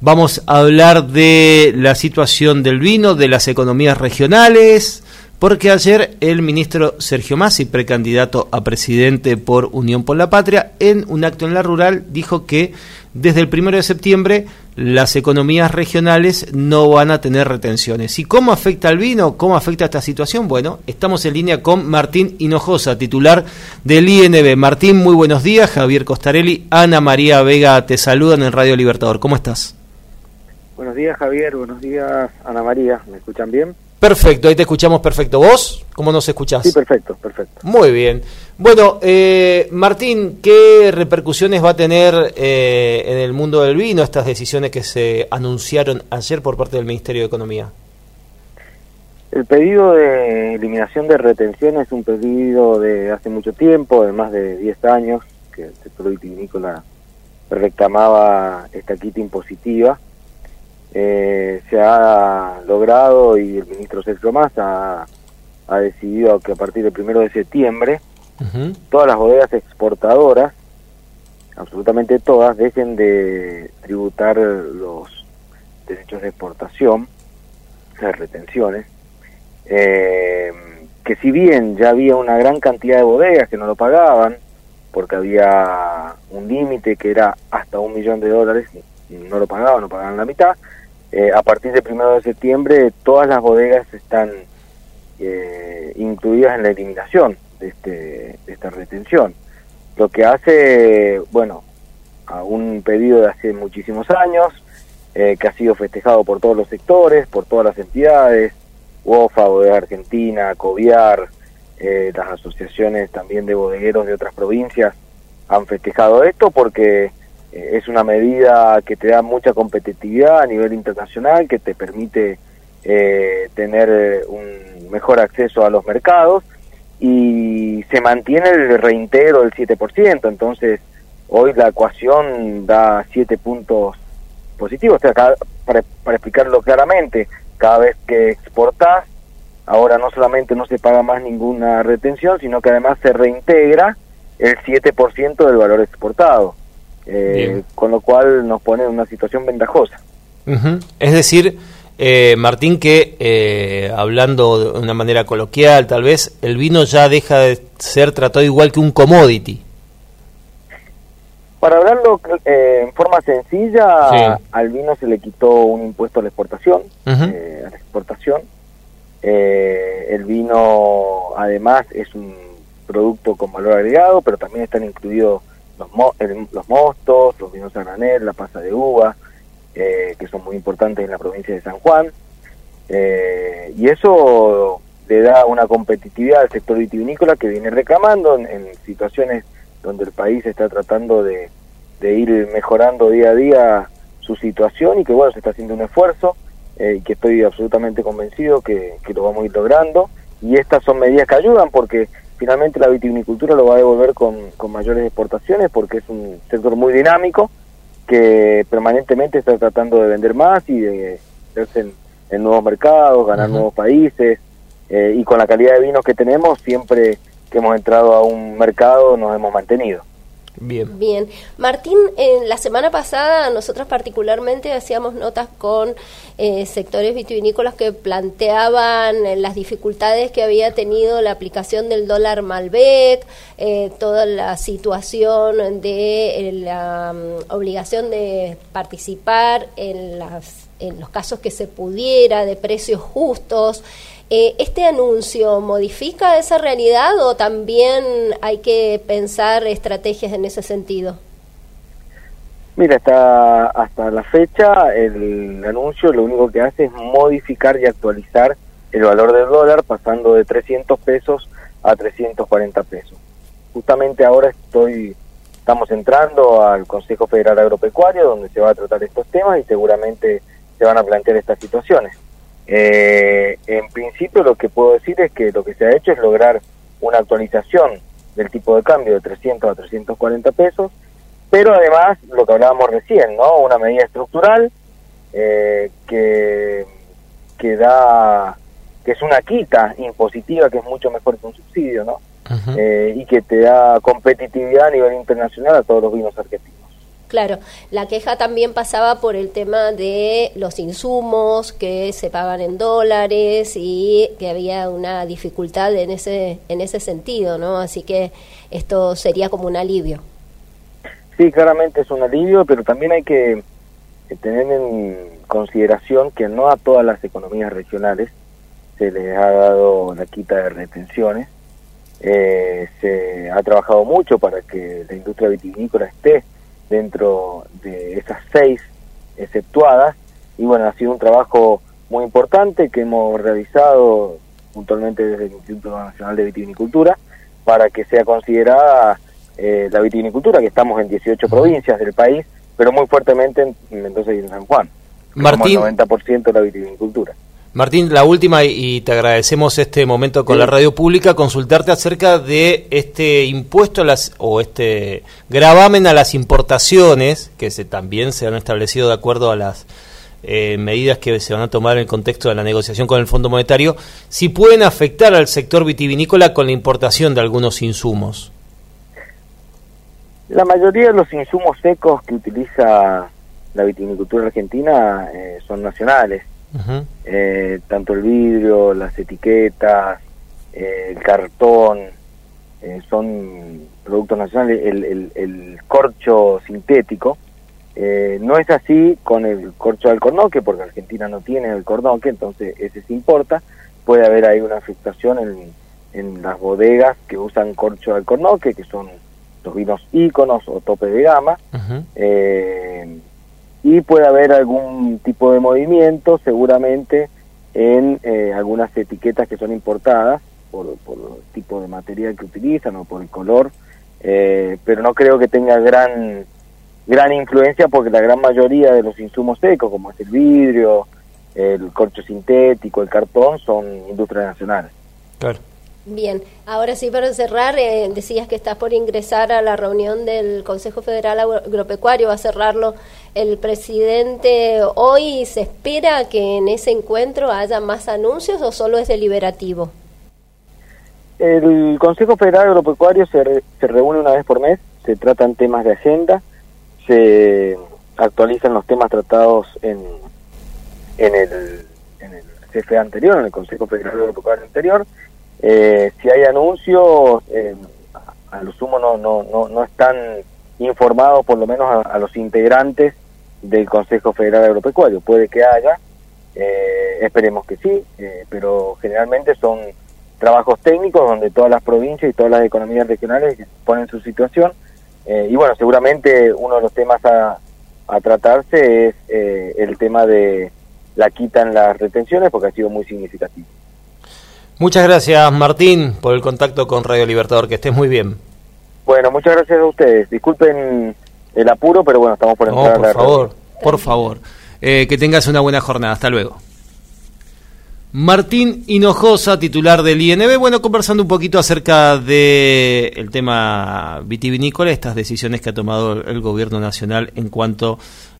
Vamos a hablar de la situación del vino, de las economías regionales, porque ayer el ministro Sergio Masi, precandidato a presidente por Unión por la Patria, en un acto en La Rural dijo que desde el 1 de septiembre las economías regionales no van a tener retenciones. ¿Y cómo afecta al vino? ¿Cómo afecta esta situación? Bueno, estamos en línea con Martín Hinojosa, titular del INB. Martín, muy buenos días. Javier Costarelli, Ana María Vega te saludan en Radio Libertador. ¿Cómo estás? Buenos días, Javier. Buenos días, Ana María. ¿Me escuchan bien? Perfecto, ahí te escuchamos perfecto. ¿Vos? ¿Cómo nos escuchás? Sí, perfecto, perfecto. Muy bien. Bueno, Martín, ¿qué repercusiones va a tener en el mundo del vino estas decisiones que se anunciaron ayer por parte del Ministerio de Economía? El pedido de eliminación de retención es un pedido de hace mucho tiempo, de más de 10 años, que el sector vitivinícola reclamaba esta quita impositiva. Se ha logrado y el ministro Sergio Masi ha decidido que a partir del 1 de septiembre todas las bodegas exportadoras, absolutamente todas, dejen de tributar los derechos de exportación, las retenciones, que si bien ya había una gran cantidad de bodegas que no lo pagaban, porque había un límite que era hasta $1 millón, no lo pagaban la mitad. A partir del 1 de septiembre todas las bodegas están incluidas en la eliminación de esta retención, lo que hace, bueno, a un pedido de hace muchísimos años, que ha sido festejado por todos los sectores, por todas las entidades, UOFA, Bodega Argentina, Coviar, las asociaciones también de bodegueros de otras provincias han festejado esto porque es una medida que te da mucha competitividad a nivel internacional, que te permite tener un mejor acceso a los mercados y se mantiene el reintegro del 7%, entonces hoy la ecuación da 7 puntos positivos. O sea, para explicarlo claramente, cada vez que exportás, ahora no solamente no se paga más ninguna retención, sino que además se reintegra el 7% del valor exportado. Con lo cual nos pone en una situación ventajosa. Es decir, Martín, que hablando de una manera coloquial, tal vez, el vino ya deja de ser tratado igual que un commodity. Para hablarlo en forma sencilla, sí, al vino se le quitó un impuesto a la exportación. El vino, además, es un producto con valor agregado, pero también están incluidos los mostos, los vinos a granel, la pasa de uva, que son muy importantes en la provincia de San Juan, y eso le da una competitividad al sector vitivinícola que viene reclamando en situaciones donde el país está tratando de ir mejorando día a día su situación y que bueno, se está haciendo un esfuerzo, y que estoy absolutamente convencido que lo vamos a ir logrando, y estas son medidas que ayudan porque finalmente la vitivinicultura lo va a devolver con mayores exportaciones porque es un sector muy dinámico que permanentemente está tratando de vender más y de verse en nuevos mercados, ganar nuevos países, y con la calidad de vinos que tenemos, siempre que hemos entrado a un mercado nos hemos mantenido. Bien. Martín, la semana pasada nosotros particularmente hacíamos notas con sectores vitivinícolas que planteaban las dificultades que había tenido la aplicación del dólar Malbec, toda la situación de la obligación de participar en los casos que se pudiera, de precios justos. ¿Este anuncio modifica esa realidad o también hay que pensar estrategias en ese sentido? Mira, hasta la fecha el anuncio lo único que hace es modificar y actualizar el valor del dólar, pasando de 300 pesos a 340 pesos. Justamente ahora estamos entrando al Consejo Federal Agropecuario, donde se va a tratar estos temas y seguramente se van a plantear estas situaciones. En principio lo que puedo decir es que lo que se ha hecho es lograr una actualización del tipo de cambio de 300 a 340 pesos, pero además lo que hablábamos recién, ¿no? Una medida estructural que es una quita impositiva, que es mucho mejor que un subsidio, ¿no? Y que te da competitividad a nivel internacional a todos los vinos argentinos. Claro, la queja también pasaba por el tema de los insumos que se pagan en dólares y que había una dificultad en ese sentido, ¿no? Así que esto sería como un alivio. Sí, claramente es un alivio, pero también hay que tener en consideración que no a todas las economías regionales se les ha dado la quita de retenciones. Se ha trabajado mucho para que la industria vitivinícola esté dentro de esas 6 exceptuadas, y bueno, ha sido un trabajo muy importante que hemos realizado puntualmente desde el Instituto Nacional de Vitivinicultura para que sea considerada la vitivinicultura, que estamos en 18 provincias del país, pero muy fuertemente en Mendoza y en San Juan. Martín, como el 90% de la vitivinicultura. Martín, la última, y te agradecemos este momento con la radio pública, consultarte acerca de este impuesto o este gravamen a las importaciones, que también se han establecido de acuerdo a las medidas que se van a tomar en el contexto de la negociación con el Fondo Monetario, si pueden afectar al sector vitivinícola con la importación de algunos insumos. La mayoría de los insumos secos que utiliza la vitivinicultura argentina son nacionales. Uh-huh. Tanto el vidrio, las etiquetas, el cartón, son productos nacionales. El corcho sintético no es así con el corcho de alcornoque, porque Argentina no tiene alcornoque, entonces ese se importa. Puede haber ahí una afectación en las bodegas que usan corcho de alcornoque, que son los vinos íconos o tope de gama. Uh-huh. Y puede haber algún tipo de movimiento seguramente en algunas etiquetas que son importadas por el tipo de material que utilizan o por el color, pero no creo que tenga gran influencia, porque la gran mayoría de los insumos secos, como es el vidrio, el corcho sintético, el cartón, son industrias nacionales. Claro. Bien, ahora sí, para cerrar, decías que estás por ingresar a la reunión del Consejo Federal Agropecuario, va a cerrarlo el presidente hoy. ¿Se espera que en ese encuentro haya más anuncios o solo es deliberativo? El Consejo Federal Agropecuario se reúne una vez por mes, se tratan temas de agenda, se actualizan los temas tratados en el CFA anterior, en el Consejo Federal Agropecuario anterior. Si hay anuncios, a lo sumo no están informados, por lo menos a los integrantes del Consejo Federal Agropecuario. Puede que haya, esperemos que sí, pero generalmente son trabajos técnicos donde todas las provincias y todas las economías regionales ponen su situación, y bueno, seguramente uno de los temas a tratarse es el tema de la quita en las retenciones, porque ha sido muy significativo. Muchas gracias, Martín, por el contacto con Radio Libertador. Que estés muy bien. Bueno, muchas gracias a ustedes. Disculpen el apuro, pero bueno, estamos por entrar. Por favor. Que tengas una buena jornada. Hasta luego. Martín Hinojosa, titular del INB, bueno, conversando un poquito acerca de el tema vitivinícola, estas decisiones que ha tomado el gobierno nacional en cuanto